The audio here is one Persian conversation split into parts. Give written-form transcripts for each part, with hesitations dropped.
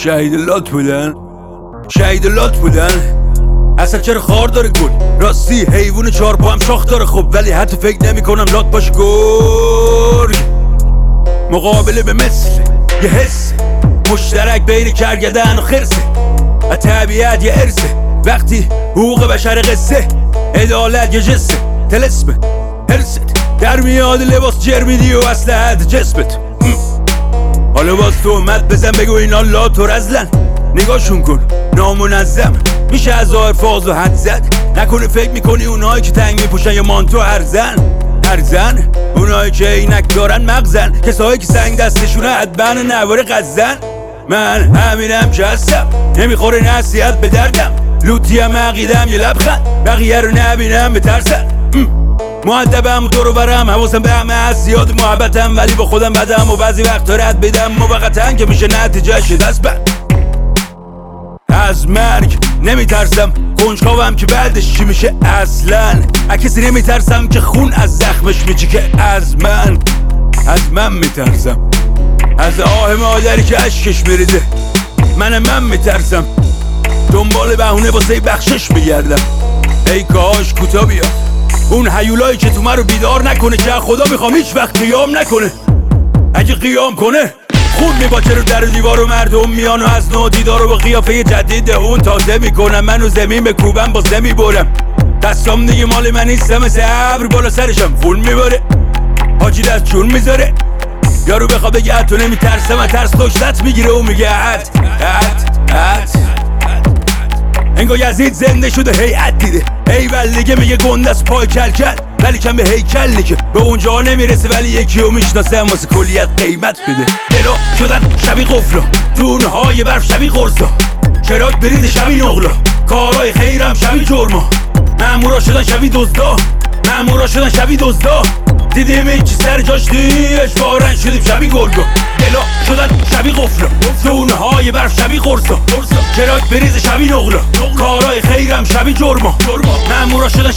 شهید لات بودن اصلا چرا خار داره گل راستی حیوان چهار پا هم شاخ داره خب ولی حتی فکر نمی کنم لات باشه گرگ مقابله به مثل یه حس مشترک بین کرگدن و خرسه از طبیعت یه ارثه وقتی حقوق بشر قصه عدالت یه جسه تلسمه هرست در میاد لباس جرمیدی و اسلحت جسمت حالا باز تهمت بزن بگو اینا لات و رزلن نگاهشون کن نامنظم میشه از ظاهر فاز و حد زد نکنه فکر میکنی اونایی که تنگ میپوشن یا مانتو هرزن اونایی که عینک دارن مغزن کسایی که سنگ دستشونه ادبن نوار غزن من همینم که هستم نمیخوره نصیحت به دردم لوتیم عقیدم یه لبخند بقیه رو نبینم بترسن مؤدبم دور و برم حواسم به همه هست زیاد محبتم ولی با خودم بدم و بعضی وقتا رد بدم موقتا که میشه نتیجهش دست بند از مرگ نمیترسم کنجکاوم که بعدش چی میشه اصلا از کسی نمیترسم که خون از زخمش میچکه از من میترسم از آه مادری که اشکش میریزه من میترسم دنبال بهونه واسه بخشش میگردم ای کاش کوتا بیا اون هیولایی که تو من رو بیدار نکنه که خدا میخوام هیچ وقت قیام نکنه اگه قیام کنه خون میباچه رو در دیوار و مردم میان و از نو دیدار رو با قیافه جدید اون تازه میکنم منو زمین بکوبم باز نمیبرم دستام دیگه مال من نیستم مثل ابر بالا سرشم خون میباره حاجی دست چون میذاره یارو بخوا بگه تو نمیترسم از ترس دشتت میگیره و میگه انگار یزید زنده شده هیئت دیده ایول دیگه میگه گنده از پای کلکل ولی کم به هیکل نیکه به اونجا نمیرسه ولی یکی رو میشناسه واسه کلیت قیمت بده دلا شدن شبیه قفلا دونهای برف شبیه قرصا چراک برید شبیه نقلا کارهای خیرم شبیه جرما مامورا شدن شبیه دزدا دیدیم این چی سر جاش دیش بارن شدیم شبیه گرگا دلا شدن شبیه قفلا دونهای برف شبیه قرصا چراک بریز شبیه نقلا کارهای خیرم شبیه جرما مامورا شدن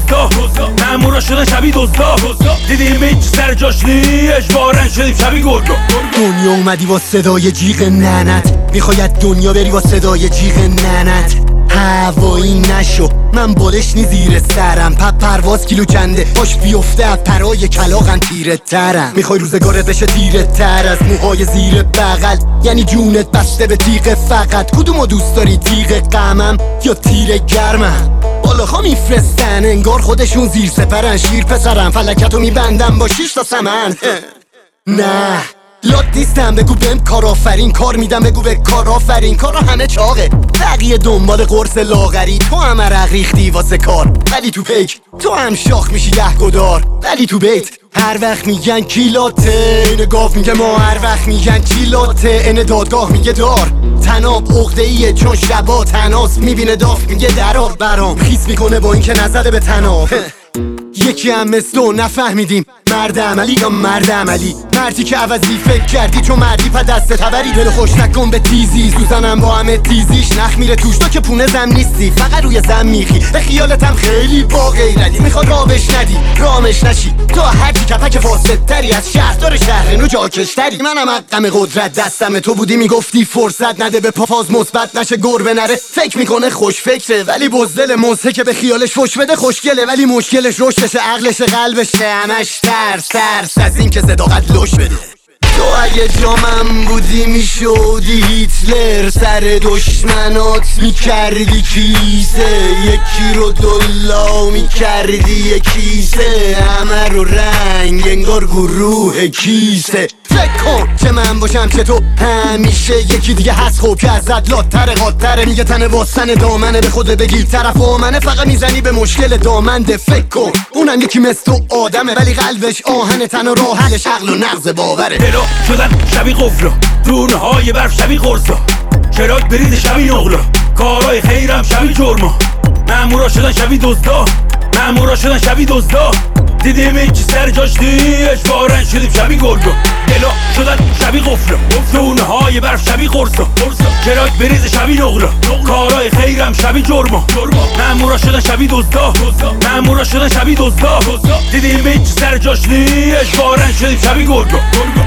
شبیه دزدا دیدیم این چی سر جاش دیش بارن شدیم شبیه گرگا دنیا اومدی با صدای جیغ ننت میخواید دنیا بری با صدای جیغ ننت هوایی نشو من بالش نی زیر سرم پرواز کیلو کنده باش بیفته از پرای کلاغم تیره ترم میخوای روزگارت بشه تیره تر از موهای زیر بغل یعنی جونت بسته به تیغ فقط کدومو دوست داری تیغ غمم یا تیر گرمم بالاها میفرستن انگار خودشون زیر سپرن شیر پسرم فلکتو میبندم با 6 تا سمن نه لات نیستم بگو بهم کار آفرین کار میدم بگو به کار آفرین کارا همه چاقه بقیه دنبال قرص لاغری تو هم عرق ریختی واسه کار ولی تو پیک تو هم شاخ میشی گدار ولی تو بیت هر وقت میگن کیلاته این گاف میگه ما هر وقت میگن کیلاته این دادگاه میگه دار تناب عقده ایه چون شبا تناس میبینه داف میگه درار برام خیس میکنه با این که نزده به تناب یکی هم مثل تو نفهمیدیم مرد عملی یا مرد عملی مردی که عوضی فکر کردی چون مردی پا دست تبری دل خوش نکن به تیزی سوزنم با همه تیزیش نخ میره توش تو که پونه زم نیستی فقط روی زم میخی به خیالتم خیلی با غیرتی میخواد رابش ندی رامش نشی تو هرچی کپک فاسد تری از شهردار شهرنو جاکشتری منم حقم قدرت دستم تو بودی میگفتی فرصت نده به پافاز مثبت نشه گربه نره فکر میکنه خوش فکره ولی بزدل موزه که به خیالش فش بده خوشگله ولی مشکلش رشدشه عقلش قلبشه همش ترس از این که صداقت لش بده تو اگه جامم بودی میشودی هیتلر سر دشمنات میکردی کیسه یکی رو دلا میکردی یکیسه همه رو رنگ انگار گروه کیسه فکر کن که من باشم که تو همیشه یکی دیگه هست خوب که ازت لاتره قاتره میگه تن واسن دامنه به خود بگیر طرف منه فقط میزنی به مشکل دامنده فکر کن اونم یکی مثل تو آدمه ولی قلبش آهن تن و راه حلش عقل و نغز باوره دلا شدن شبیه قفلا دونهای برف شبیه قرصا چراک برید شبیه نقلا کارهای خیرم شبیه جرما مامورا شدن شبیه دزدا دیدیم این چی سر جاش دیش بارن شدیم شبیه گرگا دلا شدن شبیه قفلا دونهای برف شبیه قرصا چراک بریز شبیه نقلا کارهای خیرم شبیه جرما مامورا شدن شبیه دزدا دیدیم این چی سر جاش دیش بارن شدیم شبیه گرگا